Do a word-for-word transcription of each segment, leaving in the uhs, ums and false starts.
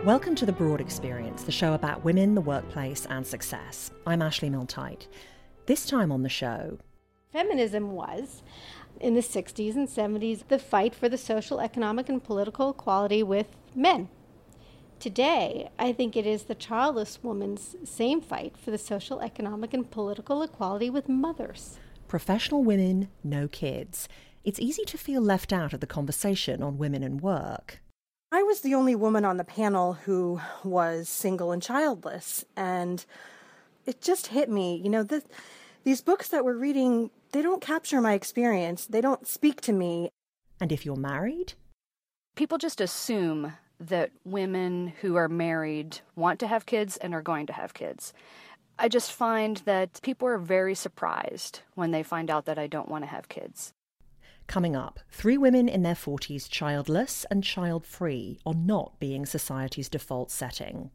Welcome to The Broad Experience, the show about women, the workplace and success. I'm Ashley Milne-Tyte. This time on the show... Feminism was, in the sixties and seventies, the fight for the social, economic and political equality with men. Today, I think it is the childless woman's same fight for the social, economic and political equality with mothers. Professional women, no kids. It's easy to feel left out of the conversation on women and work. I was the only woman on the panel who was single and childless, and it just hit me. You know, this, these books that we're reading, they don't capture my experience. They don't speak to me. And if you're married? People just assume that women who are married want to have kids and are going to have kids. I just find that people are very surprised when they find out that I don't want to have kids. Coming up, three women in their forties, childless and child-free, on not being society's default setting.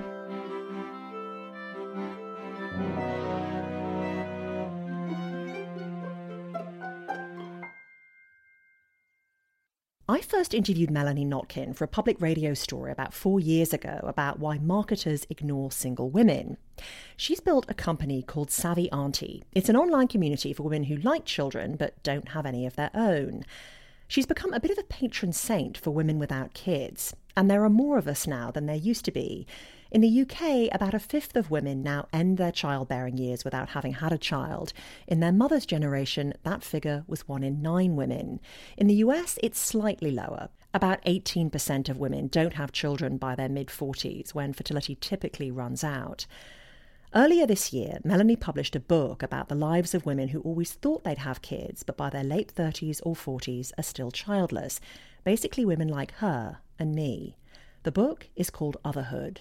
I first interviewed Melanie Notkin for a public radio story about four years ago about why marketers ignore single women. She's built a company called Savvy Auntie. It's an online community for women who like children but don't have any of their own. She's become a bit of a patron saint for women without kids, and there are more of us now than there used to be. In the U K, about a fifth of women now end their childbearing years without having had a child. In their mother's generation, that figure was one in nine women. In the U S, it's slightly lower. About eighteen percent of women don't have children by their mid-forties, when fertility typically runs out. Earlier this year, Melanie published a book about the lives of women who always thought they'd have kids, but by their late thirties or forties are still childless. Basically women like her and me. The book is called Otherhood.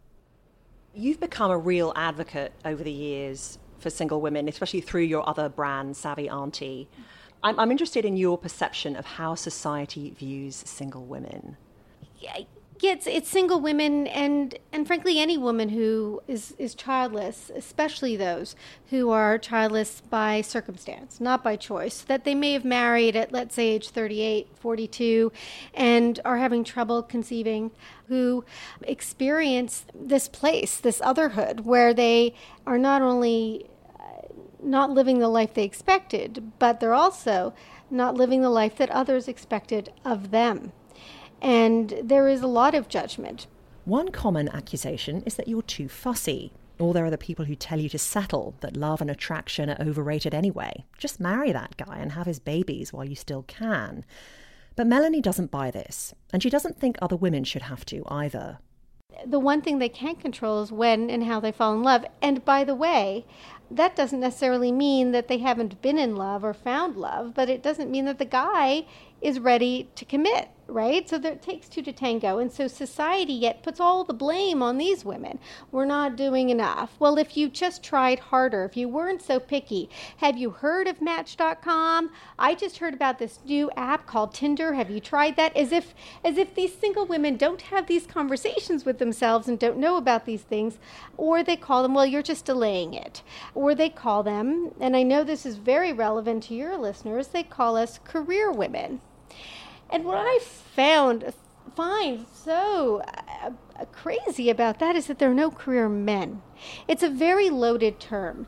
You've become a real advocate over the years for single women, especially through your other brand, Savvy Auntie. I'm, I'm interested in your perception of how society views single women. Yeah, it's, it's single women and, and frankly any woman who is, is childless, especially those who are childless by circumstance, not by choice, that they may have married at, let's say, age thirty-eight, forty-two, and are having trouble conceiving, who experience this place, this otherhood, where they are not only not living the life they expected, but they're also not living the life that others expected of them. And there is a lot of judgment. One common accusation is that you're too fussy. Or there are the people who tell you to settle, that love and attraction are overrated anyway. Just marry that guy and have his babies while you still can. But Melanie doesn't buy this, and she doesn't think other women should have to either. The one thing they can't control is when and how they fall in love. And by the way, that doesn't necessarily mean that they haven't been in love or found love, but it doesn't mean that the guy is ready to commit, right? So there, it takes two to tango. And so society yet puts all the blame on these women. We're not doing enough. Well, if you just tried harder, if you weren't so picky, have you heard of Match dot com? I just heard about this new app called Tinder. Have you tried that? As if, as if these single women don't have these conversations with themselves and don't know about these things. Or they call them, well, you're just delaying it. Or they call them, and I know this is very relevant to your listeners, they call us career women. And what I found, find so uh, crazy about that is that there are no career men. It's a very loaded term.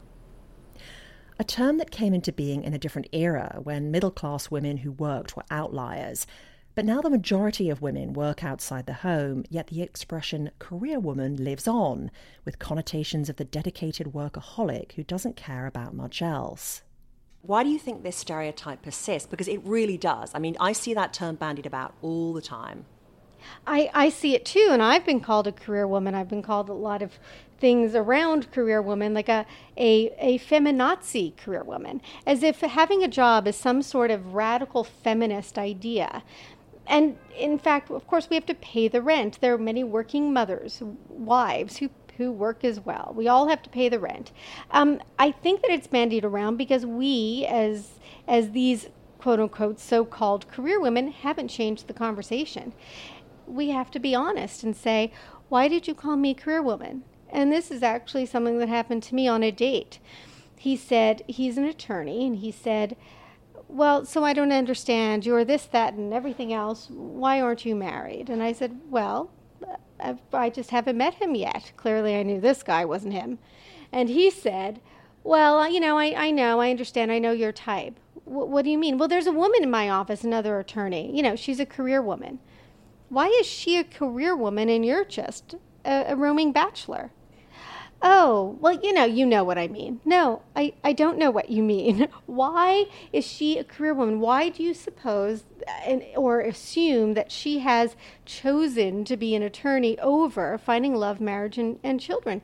A term that came into being in a different era when middle-class women who worked were outliers. But now the majority of women work outside the home, yet the expression career woman lives on, with connotations of the dedicated workaholic who doesn't care about much else. Why do you think this stereotype persists? Because it really does. I mean, I see that term bandied about all the time. I, I see it too, and I've been called a career woman. I've been called a lot of things around career woman, like a, a, a feminazi career woman, as if having a job is some sort of radical feminist idea. And in fact, of course, we have to pay the rent. There are many working mothers, wives who who work as well. We all have to pay the rent. Um, I think that it's bandied around because we, as as these quote-unquote so-called career women, haven't changed the conversation. We have to be honest and say, why did you call me a career woman? And this is actually something that happened to me on a date. He said, he's an attorney, and he said, well, so I don't understand. You're this, that, and everything else. Why aren't you married? And I said, well, I, I just haven't met him yet. Clearly I knew this guy wasn't him. And he said, well, you know, I, I know, I understand, I know your type. W- what do you mean? Well, there's a woman in my office, another attorney. You know, she's a career woman. Why is she a career woman and you're just a, a roaming bachelor? Oh, well, you know, you know what I mean. No, I, I don't know what you mean. Why is she a career woman? Why do you suppose and, or assume that she has chosen to be an attorney over finding love, marriage, and, and children?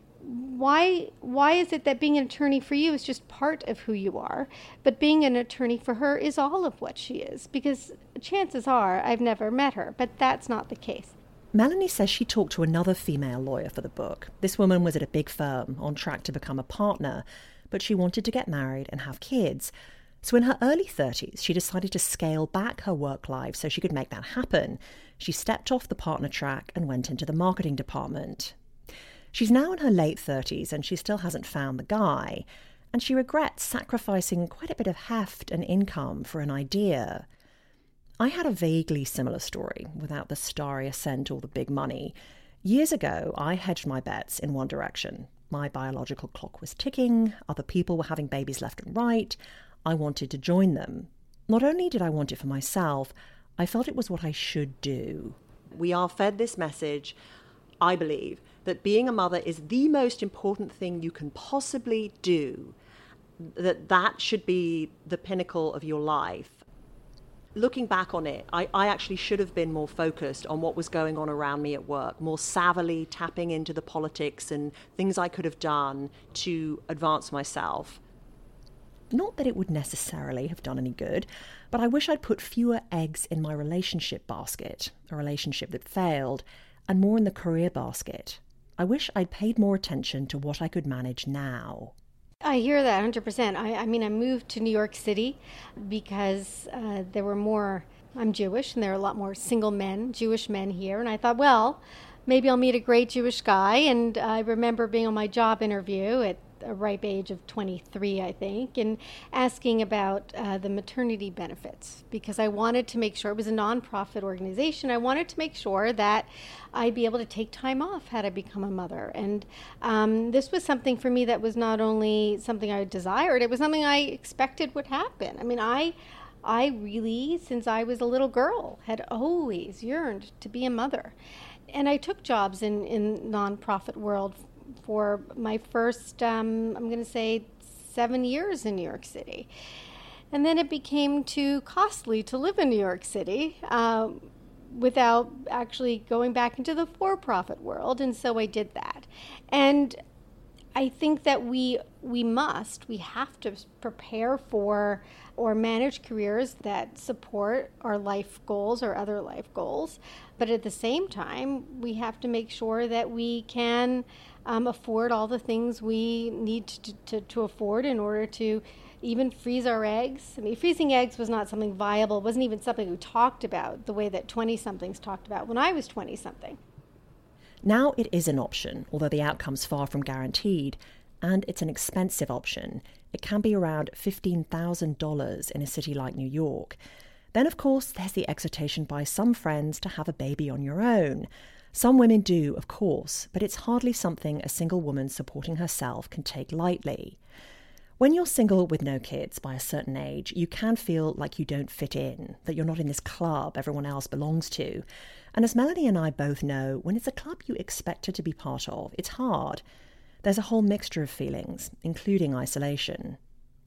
Why why is it that being an attorney for you is just part of who you are, but being an attorney for her is all of what she is? Because chances are I've never met her, but that's not the case. Melanie says she talked to another female lawyer for the book. This woman was at a big firm, on track to become a partner, but she wanted to get married and have kids. So in her early thirties, she decided to scale back her work life so she could make that happen. She stepped off the partner track and went into the marketing department. She's now in her late thirties and she still hasn't found the guy, and she regrets sacrificing quite a bit of heft and income for an idea. I had a vaguely similar story, without the starry ascent or the big money. Years ago, I hedged my bets in one direction. My biological clock was ticking, other people were having babies left and right. I wanted to join them. Not only did I want it for myself, I felt it was what I should do. We are fed this message, I believe, that being a mother is the most important thing you can possibly do, that that should be the pinnacle of your life. Looking back on it, I, I actually should have been more focused on what was going on around me at work, more savvily tapping into the politics and things I could have done to advance myself. Not that it would necessarily have done any good, but I wish I'd put fewer eggs in my relationship basket, a relationship that failed, and more in the career basket. I wish I'd paid more attention to what I could manage now. I hear that one hundred percent. I, I mean, I moved to New York City because uh, there were more, I'm Jewish, and there are a lot more single men, Jewish men here. And I thought, well, maybe I'll meet a great Jewish guy. And I remember being on my job interview at a ripe age of twenty-three, I think, and asking about uh, the maternity benefits, because I wanted to make sure, it was a nonprofit organization, I wanted to make sure that I'd be able to take time off had I become a mother. And um, this was something for me that was not only something I desired, it was something I expected would happen. I mean, I I really, since I was a little girl, had always yearned to be a mother. And I took jobs in, in nonprofit world for my first, um, I'm going to say, seven years in New York City. And then it became too costly to live in New York City um, without actually going back into the for-profit world, and so I did that. And I think that we we must, we have to prepare for or manage careers that support our life goals or other life goals. But at the same time, we have to make sure that we can um, afford all the things we need to, to, to afford in order to even freeze our eggs. I mean, freezing eggs was not something viable. It wasn't even something we talked about the way that twenty-somethings talked about when I was twenty-something. Now it is an option, although the outcome's far from guaranteed, and it's an expensive option. It can be around fifteen thousand dollars in a city like New York. Then, of course, there's the exhortation by some friends to have a baby on your own. Some women do, of course, but it's hardly something a single woman supporting herself can take lightly. When you're single with no kids by a certain age, you can feel like you don't fit in, that you're not in this club everyone else belongs to. And as Melanie and I both know, when it's a club you expected to be part of, it's hard. There's a whole mixture of feelings, including isolation.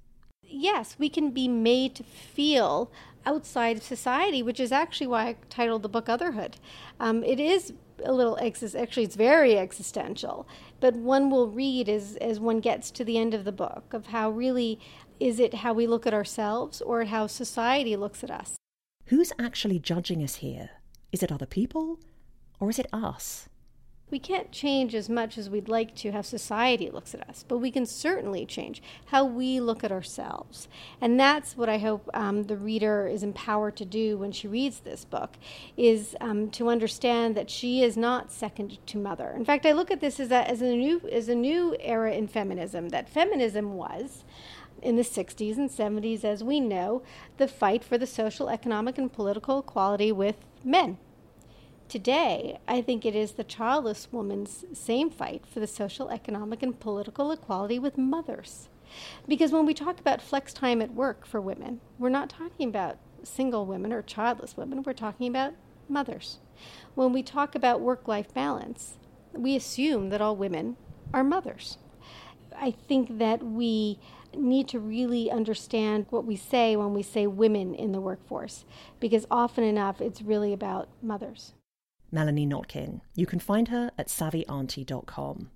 Yes, we can be made to feel outside of society, which is actually why I titled the book Otherhood. Um, it is a little, exis- actually it's very existential, but one will read as, as one gets to the end of the book of how really, is it how we look at ourselves or how society looks at us? Who's actually judging us here? Is it other people or is it us? We can't change as much as we'd like to how society looks at us, but we can certainly change how we look at ourselves. And that's what I hope um, the reader is empowered to do when she reads this book, is um, to understand that she is not second to mother. In fact, I look at this as a, as a new as a new era in feminism, that feminism was, in the sixties and seventies, as we know, the fight for the social, economic, and political equality with men. Today, I think it is the childless woman's same fight for the social, economic, and political equality with mothers. Because when we talk about flex time at work for women, we're not talking about single women or childless women, we're talking about mothers. When we talk about work-life balance, we assume that all women are mothers. I think that we need to really understand what we say when we say women in the workforce, because often enough it's really about mothers. Melanie Notkin. You can find her at savvy auntie dot com.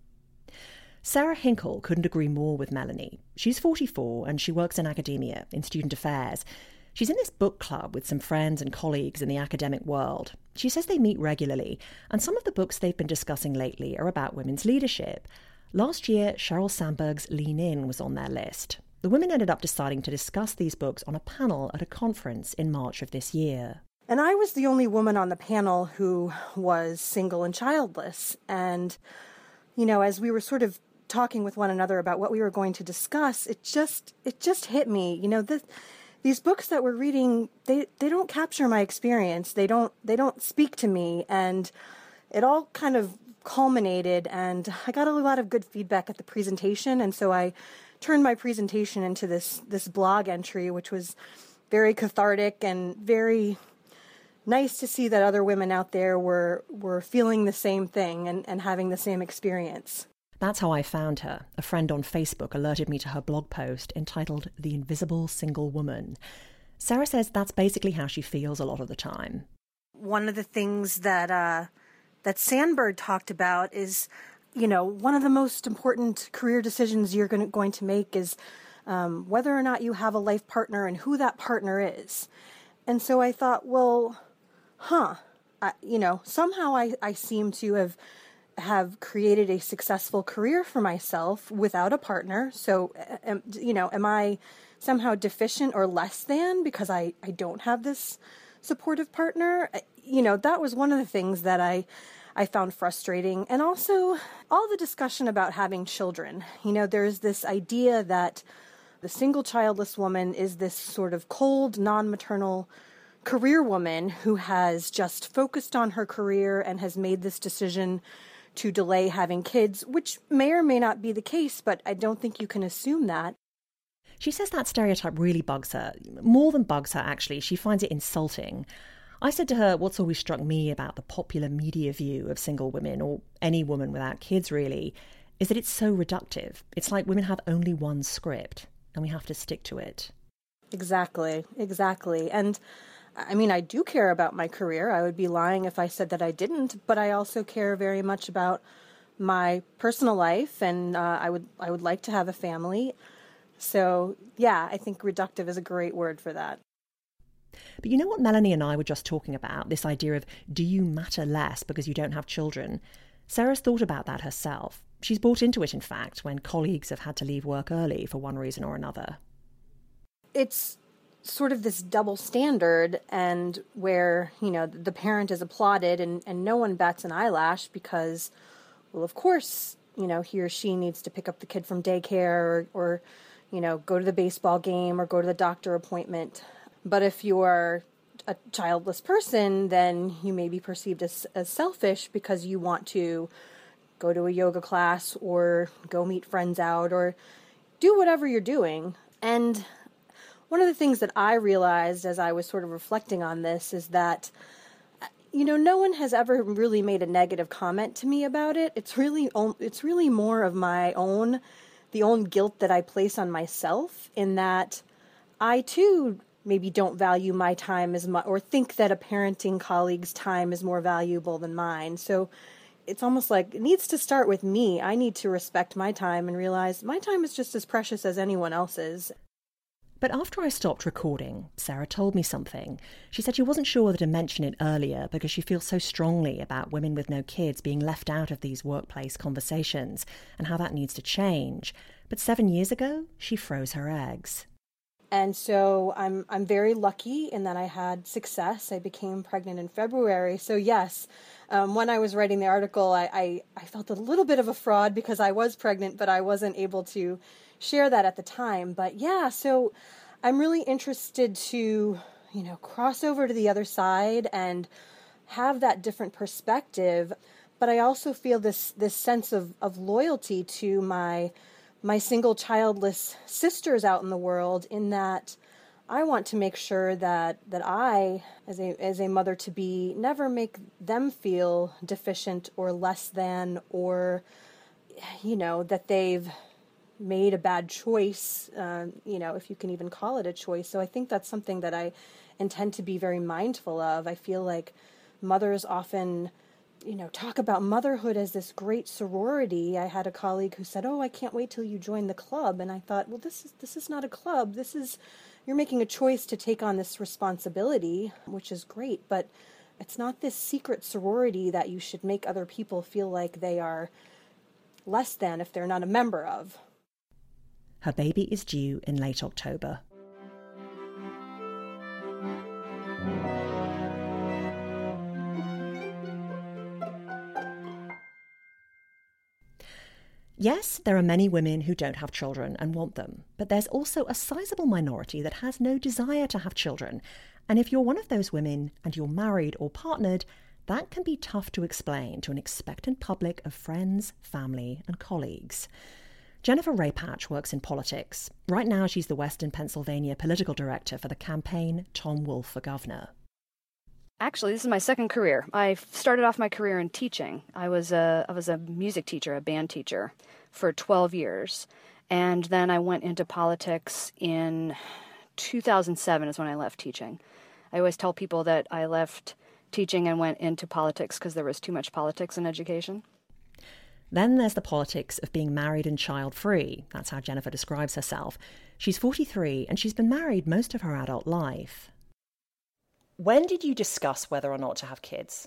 Sarah Hinkle couldn't agree more with Melanie. She's forty-four and she works in academia, in student affairs. She's in this book club with some friends and colleagues in the academic world. She says they meet regularly, and some of the books they've been discussing lately are about women's leadership. Last year, Sheryl Sandberg's Lean In was on their list. The women ended up deciding to discuss these books on a panel at a conference in March of this year. And I was the only woman on the panel who was single and childless. And, you know, as we were sort of talking with one another about what we were going to discuss, it just it just hit me. You know, this, these books that we're reading, they, they don't capture my experience. They don't they don't speak to me. And it all kind of culminated, and I got a lot of good feedback at the presentation. And so I turned my presentation into this this blog entry, which was very cathartic and very nice to see that other women out there were were feeling the same thing and, and having the same experience. That's how I found her. A friend on Facebook alerted me to her blog post entitled The Invisible Single Woman. Sarah says that's basically how she feels a lot of the time. One of the things that uh, that Sandberg talked about is, you know, one of the most important career decisions you're going to, going to make is um, whether or not you have a life partner and who that partner is. And so I thought, well, huh, I, you know, somehow I, I seem to have have created a successful career for myself without a partner. So, um, you know, am I somehow deficient or less than because I, I don't have this supportive partner? You know, that was one of the things that I I found frustrating. And also all the discussion about having children. You know, there's this idea that the single childless woman is this sort of cold, non-maternal career woman who has just focused on her career and has made this decision to delay having kids, which may or may not be the case, but I don't think you can assume that. She says that stereotype really bugs her. More than bugs her, actually. She finds it insulting. I said to her, what's always struck me about the popular media view of single women, or any woman without kids really, is that it's so reductive. It's like women have only one script, and we have to stick to it. Exactly, exactly. And I mean, I do care about my career. I would be lying if I said that I didn't, but I also care very much about my personal life, and uh, I would I would like to have a family. So, yeah, I think reductive is a great word for that. But you know what Melanie and I were just talking about, this idea of do you matter less because you don't have children? Sarah's thought about that herself. She's bought into it, in fact, when colleagues have had to leave work early for one reason or another. It's sort of this double standard, and where, you know, the parent is applauded and, and no one bats an eyelash because, well, of course, you know, he or she needs to pick up the kid from daycare or, or, you know, go to the baseball game or go to the doctor appointment. But if you are a childless person, then you may be perceived as, as selfish because you want to go to a yoga class or go meet friends out or do whatever you're doing. And one of the things that I realized as I was sort of reflecting on this is that, you know, no one has ever really made a negative comment to me about it. It's really, it's really more of my own, the own guilt that I place on myself, in that I too maybe don't value my time as much, or think that a parenting colleague's time is more valuable than mine. So it's almost like it needs to start with me. I need to respect my time and realize my time is just as precious as anyone else's. But after I stopped recording, Sarah told me something. She said she wasn't sure whether to mention it earlier because she feels so strongly about women with no kids being left out of these workplace conversations and how that needs to change. But seven years ago, she froze her eggs. And so I'm I'm very lucky in that I had success. I became pregnant in February. So yes, um, when I was writing the article, I, I, I felt a little bit of a fraud because I was pregnant, but I wasn't able to share that at the time. But yeah, so I'm really interested to, you know, cross over to the other side and have that different perspective. But I also feel this this sense of, of loyalty to my my single childless sisters out in the world, in that I want to make sure that, that I, as a as a mother to be, never make them feel deficient or less than, or, you know, that they've made a bad choice, uh, you know, if you can even call it a choice. So I think that's something that I intend to be very mindful of. I feel like mothers often, you know, talk about motherhood as this great sorority. I had a colleague who said, "Oh, I can't wait till you join the club." And I thought, well, this is this is not a club. This is, you're making a choice to take on this responsibility, which is great, but it's not this secret sorority that you should make other people feel like they are less than if they're not a member of. Her baby is due in late October. Yes, there are many women who don't have children and want them, but there's also a sizable minority that has no desire to have children. And if you're one of those women and you're married or partnered, that can be tough to explain to an expectant public of friends, family, and colleagues. Jennifer Raypatch works in politics. Right now, she's the Western Pennsylvania political director for the campaign Tom Wolf for Governor. Actually, this is my second career. I started off my career in teaching. I was a I was a music teacher, a band teacher, for twelve years. And then I went into politics in two thousand seven is when I left teaching. I always tell people that I left teaching and went into politics because there was too much politics in education. Then there's the politics of being married and child-free. That's how Jennifer describes herself. She's forty-three and she's been married most of her adult life. When did you discuss whether or not to have kids?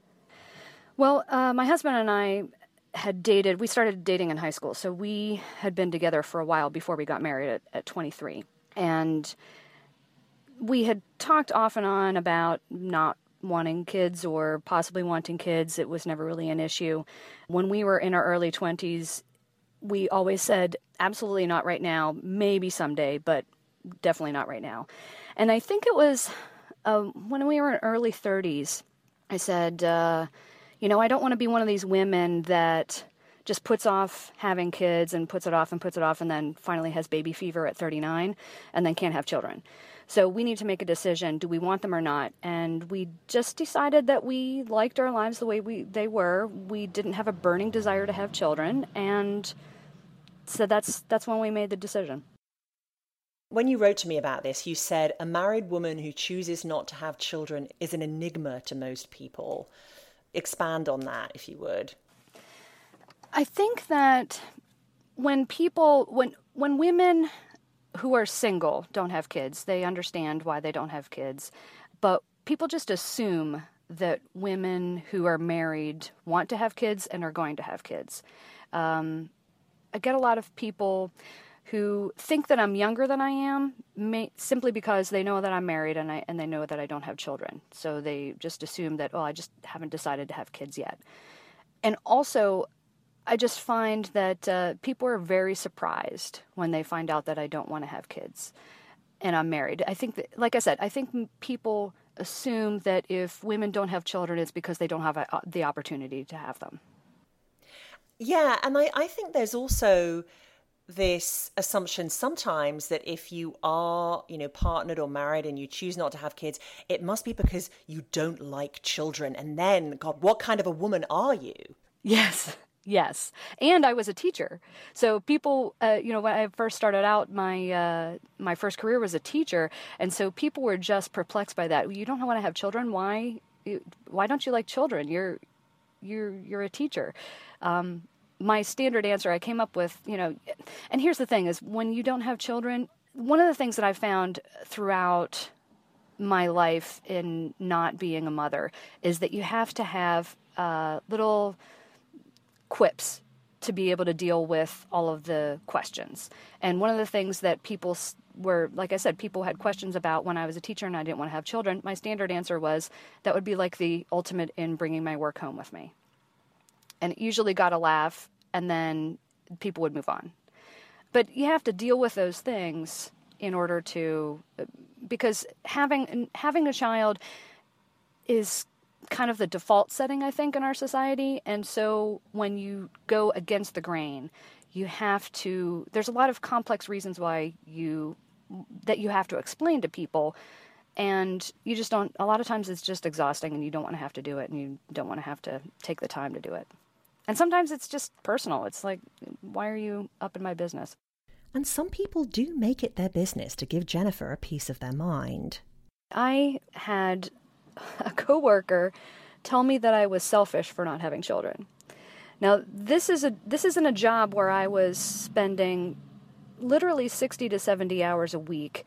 Well, uh, my husband and I had dated, we started dating in high school, so we had been together for a while before we got married at, at twenty-three. And we had talked off and on about not wanting kids or possibly wanting kids. It was never really an issue. When we were in our early twenties, we always said, absolutely not right now, maybe someday, but definitely not right now. And I think it was uh, when we were in early thirties, I said, uh, you know, I don't want to be one of these women that just puts off having kids and puts it off and puts it off and then finally has baby fever at thirty-nine and then can't have children. So we need to make a decision. Do we want them or not? And we just decided that we liked our lives the way we they were. We didn't have a burning desire to have children. And so that's that's when we made the decision. When you wrote to me about this, you said a married woman who chooses not to have children is an enigma to most people. Expand on that, if you would. I think that when people, when when women who are single don't have kids, they understand why they don't have kids. But people just assume that women who are married want to have kids and are going to have kids. Um, I get a lot of people who think that I'm younger than I am, may, simply because they know that I'm married and I and they know that I don't have children. So they just assume that, oh, I just haven't decided to have kids yet. And also, I just find that uh, people are very surprised when they find out that I don't want to have kids and I'm married. I think that, like I said, I think people assume that if women don't have children, it's because they don't have a, the opportunity to have them. Yeah, and I, I think there's also this assumption sometimes that if you are, you know, partnered or married and you choose not to have kids, it must be because you don't like children. And then, God, what kind of a woman are you? Yes. Yes. And I was a teacher. So people, uh, you know, when I first started out, my uh, my first career was a teacher. And so people were just perplexed by that. You don't want to have children? Why? Why don't you like children? You're you're you're a teacher. Um, my standard answer I came up with, you know, and here's the thing is when you don't have children, one of the things that I found throughout my life in not being a mother is that you have to have uh, little quips to be able to deal with all of the questions. And one of the things that people were, like I said, people had questions about when I was a teacher and I didn't want to have children. My standard answer was that would be like the ultimate in bringing my work home with me. And it usually got a laugh and then people would move on. But you have to deal with those things in order to, because having having a child is kind of the default setting, I think, in our society. And so when you go against the grain, you have to, there's a lot of complex reasons why you, that you have to explain to people. And you just don't, a lot of times it's just exhausting and you don't want to have to do it and you don't want to have to take the time to do it. And sometimes it's just personal. It's like, why are you up in my business? And some people do make it their business to give Jennifer a piece of their mind. I had a coworker tell me that I was selfish for not having children. Now, this is a this isn't a job where I was spending literally sixty to seventy hours a week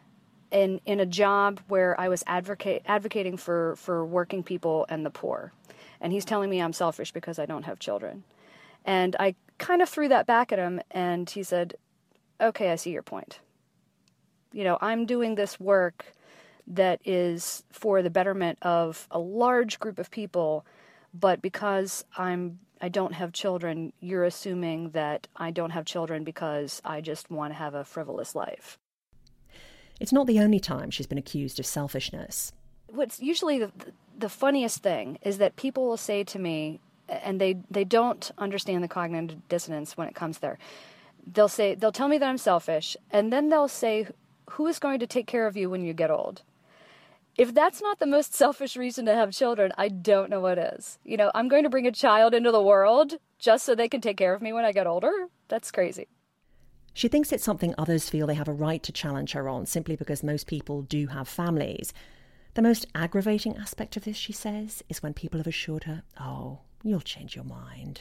in in a job where I was advocate advocating for, for working people and the poor. And he's telling me I'm selfish because I don't have children. And I kind of threw that back at him, and he said, okay, I see your point. You know, I'm doing this work that is for the betterment of a large group of people, but because I'm I don't have children, you're assuming that I don't have children because I just want to have a frivolous life. It's not the only time she's been accused of selfishness. What's usually the, the funniest thing is that people will say to me, and they, they don't understand the cognitive dissonance when it comes there. They'll say, they'll tell me that I'm selfish, and then they'll say, who is going to take care of you when you get old? If that's not the most selfish reason to have children, I don't know what is. You know, I'm going to bring a child into the world just so they can take care of me when I get older? That's crazy. She thinks it's something others feel they have a right to challenge her on simply because most people do have families. The most aggravating aspect of this, she says, is when people have assured her, oh, you'll change your mind.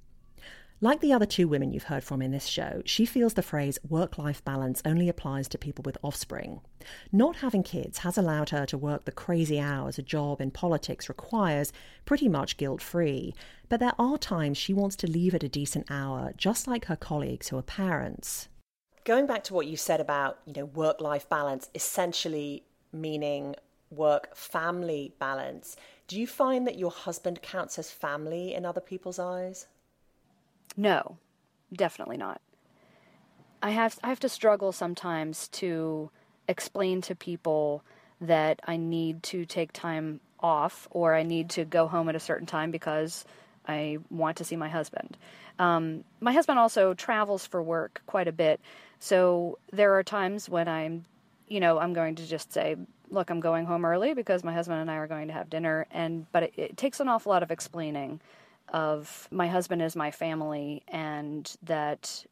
Like the other two women you've heard from in this show, she feels the phrase work-life balance only applies to people with offspring. Not having kids has allowed her to work the crazy hours a job in politics requires, pretty much guilt-free. But there are times she wants to leave at a decent hour, just like her colleagues who are parents. Going back to what you said about, you know, work-life balance essentially meaning work-family balance, do you find that your husband counts as family in other people's eyes? No, definitely not. I have I have to struggle sometimes to explain to people that I need to take time off or I need to go home at a certain time because I want to see my husband. Um, my husband also travels for work quite a bit, so there are times when I'm, you know, I'm going to just say, look, I'm going home early because my husband and I are going to have dinner, and but it, it takes an awful lot of explaining of my husband is my family, and that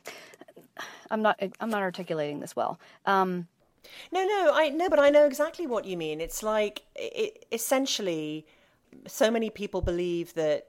I'm not I'm not articulating this well. Um, no, no, I no, but I know exactly what you mean. It's like it, essentially, so many people believe that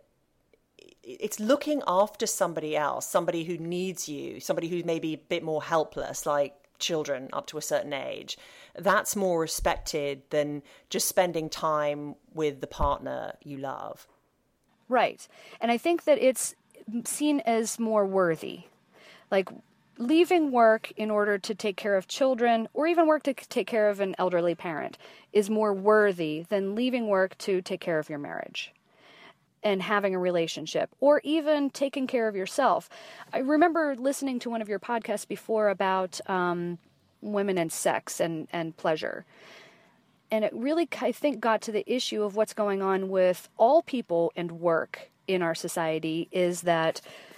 it's looking after somebody else, somebody who needs you, somebody who's maybe a bit more helpless, like children up to a certain age. That's more respected than just spending time with the partner you love. Right. And I think that it's seen as more worthy. Like leaving work in order to take care of children or even work to take care of an elderly parent is more worthy than leaving work to take care of your marriage and having a relationship or even taking care of yourself. I remember listening to one of your podcasts before about um, women and sex and, and pleasure. And it really, I think, got to the issue of what's going on with all people and work in our society is that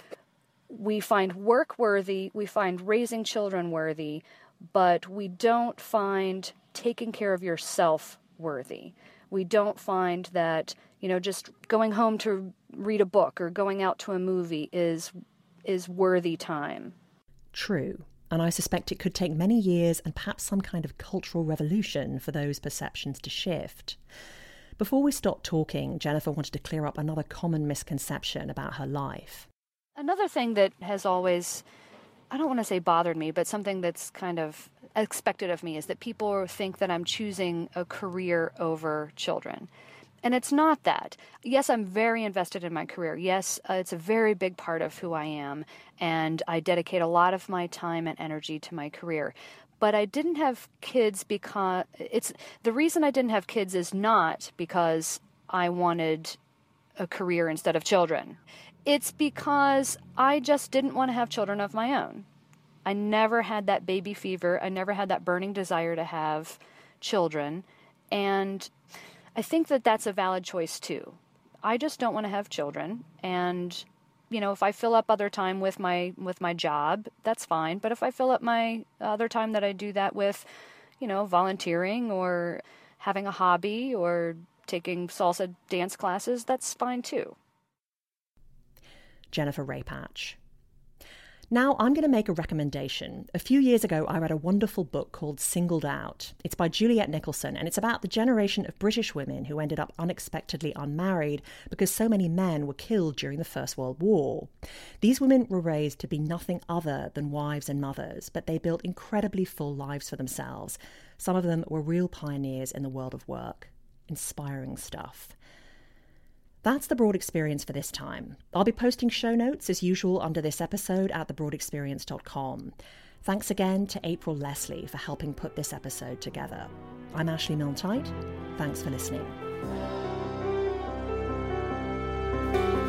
we find work worthy, we find raising children worthy, but we don't find taking care of yourself worthy. We don't find that, you know, just going home to read a book or going out to a movie is is worthy time. True. And I suspect it could take many years and perhaps some kind of cultural revolution for those perceptions to shift. Before we stopped talking, Jennifer wanted to clear up another common misconception about her life. Another thing that has always, I don't want to say bothered me, but something that's kind of expected of me is that people think that I'm choosing a career over children. And it's not that. Yes, I'm very invested in my career. Yes, uh, it's a very big part of who I am, and I dedicate a lot of my time and energy to my career. But I didn't have kids because it's the reason I didn't have kids is not because I wanted a career instead of children. It's because I just didn't want to have children of my own. I never had that baby fever. I never had that burning desire to have children. And I think that that's a valid choice too. I just don't want to have children, and you know, if I fill up other time with my with my job, that's fine. But if I fill up my other time that I do that with, you know, volunteering or having a hobby or taking salsa dance classes, that's fine too. Jennifer Raypatch. Now I'm going to make a recommendation. A few years ago, I read a wonderful book called Singled Out. It's by Juliet Nicholson, and it's about the generation of British women who ended up unexpectedly unmarried because so many men were killed during the First World War. These women were raised to be nothing other than wives and mothers, but they built incredibly full lives for themselves. Some of them were real pioneers in the world of work. Inspiring stuff. That's the Broad Experience for this time. I'll be posting show notes as usual under this episode at the broad experience dot com. Thanks again to April Leslie for helping put this episode together. I'm Ashley Milne-Tyte. Thanks for listening.